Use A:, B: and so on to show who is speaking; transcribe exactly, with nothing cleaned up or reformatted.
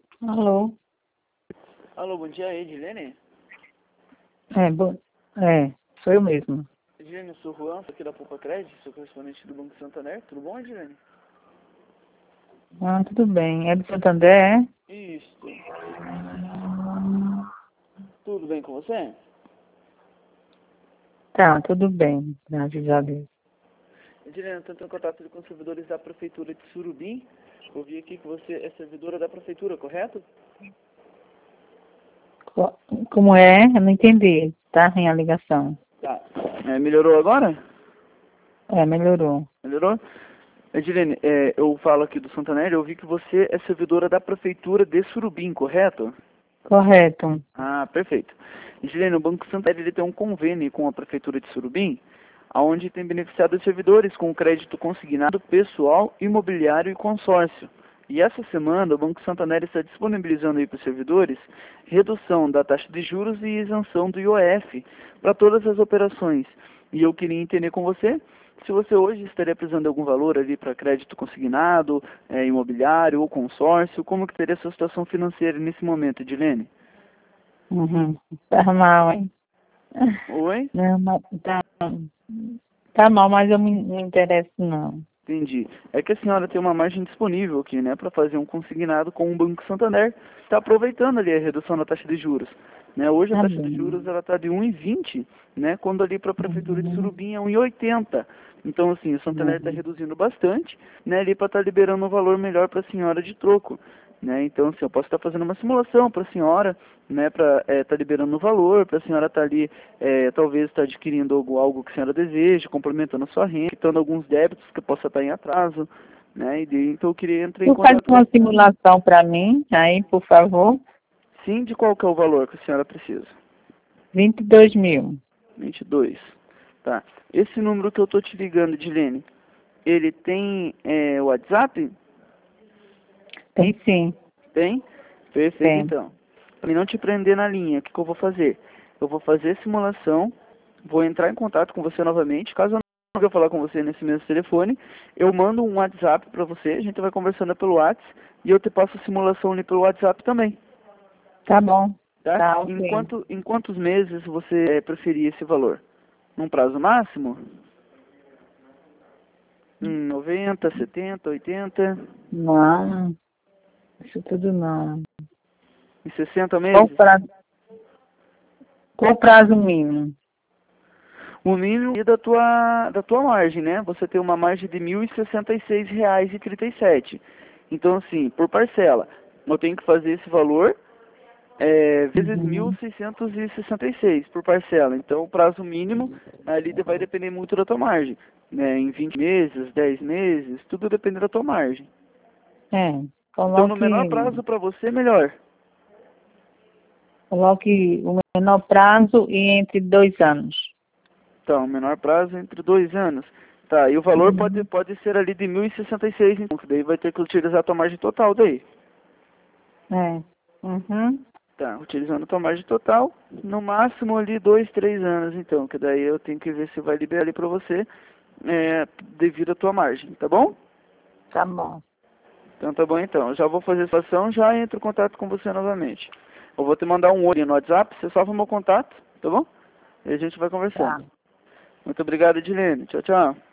A: Alô?
B: Alô, bom dia, Edilene.
A: É, bom, é, sou eu mesmo.
B: Edilene, eu sou o Juan, sou aqui da Poupa Crédito, sou correspondente do Banco Santander. Tudo bom, Edilene?
A: Ah, tudo bem. É do Santander, é?
B: Isso. Tudo bem com você?
A: Tá, tudo bem, graças a Deus.
B: Edilene, eu estou em contato com os servidores da Prefeitura de Surubim. Eu vi aqui que você é servidora da Prefeitura, correto?
A: Co- Como é? Eu não entendi, tá? Em a ligação.
B: Tá. É, melhorou agora?
A: É, melhorou.
B: Melhorou? Edilene, é, eu falo aqui do Santander, eu vi que você é servidora da Prefeitura de Surubim, correto?
A: Correto.
B: Ah, perfeito. Edilene, o Banco Santander ele tem um convênio com a Prefeitura de Surubim, onde tem beneficiado os servidores com crédito consignado pessoal, imobiliário e consórcio. E essa semana o Banco Santander está disponibilizando aí para os servidores redução da taxa de juros e isenção do I O F para todas as operações. E eu queria entender com você se você hoje estaria precisando de algum valor ali para crédito consignado, é, imobiliário ou consórcio, como que teria a sua situação financeira nesse momento, Edilene?
A: Uhum. Tá mal, hein?
B: Oi?
A: Não, mas tá, tá mal, mas eu me, não me interesso, não.
B: Entendi. É que a senhora tem uma margem disponível aqui, né, para fazer um consignado com o Banco Santander. Está aproveitando ali a redução da taxa de juros. Né, hoje a
A: Tá
B: taxa de
A: bem.
B: juros ela está de um vírgula vinte, né, quando ali para a Prefeitura de
A: Uhum.
B: Surubim é um vírgula oitenta. Então, assim, o Santander está
A: Uhum.
B: reduzindo bastante, né, ali para estar liberando um valor melhor para a senhora de troco. Né, então, assim, eu posso estar fazendo uma simulação para a senhora, né, para estar liberando o valor, para a senhora estar ali, é, talvez estar adquirindo algo, algo que a senhora deseja, complementando a sua renda, quitando alguns débitos que possa estar em atraso, né, e de, então eu queria entrar em
A: Tu faz
B: contato com
A: uma simulação para mim, aí, por favor?
B: sim, de qual que é o valor que a senhora precisa?
A: Vinte e dois mil.
B: vinte e dois. Tá. Esse número que eu tô te ligando, Edilene, ele tem é, WhatsApp?
A: Tem sim,
B: Tem? Perfeito,
A: tem.
B: então. Para não te prender na linha, o que, que eu vou fazer? Eu vou fazer a simulação, vou entrar em contato com você novamente. Caso eu não queira falar com você nesse mesmo telefone, eu mando um WhatsApp para você, a gente vai conversando pelo WhatsApp e eu te passo a simulação ali pelo WhatsApp também,
A: Tá bom.
B: tá?
A: Tá,
B: Em,
A: ok.
B: quanto, em quantos meses você é, preferir esse valor? Num prazo máximo? Em noventa, setenta, oitenta?
A: Não, isso tudo não.
B: Em sessenta
A: Qual o
B: meses?
A: prazo, qual o prazo mínimo?
B: O mínimo da tua, da tua margem, né? Você tem uma margem de mil e sessenta e seis reais e trinta e sete. Então, assim, por parcela, eu tenho que fazer esse valor é, vezes
A: Uhum.
B: mil seiscentos e sessenta e seis por parcela. Então, o prazo mínimo ali vai depender muito da tua margem. Né? Em vinte meses, dez meses, tudo depende da tua margem.
A: É,
B: Então, no menor
A: coloque,
B: prazo para você, melhor.
A: coloque o menor prazo e entre dois anos.
B: Então, menor prazo entre dois anos. Tá, e o valor pode,
A: Uhum.
B: pode ser ali de mil e sessenta e seis, então, que daí vai ter que utilizar a tua margem total daí.
A: É. Uhum.
B: Tá, utilizando a tua margem total, no máximo ali dois, três anos, então, que daí eu tenho que ver se vai liberar ali pra você, é, devido à tua margem, tá bom?
A: Tá bom.
B: Então tá bom então, eu já vou fazer a ação, já entro em contato com você novamente. Eu vou te mandar um oi no WhatsApp, você salva o meu contato, tá bom? E a gente vai conversando.
A: Tá.
B: Muito obrigado, Edilene. Tchau, tchau.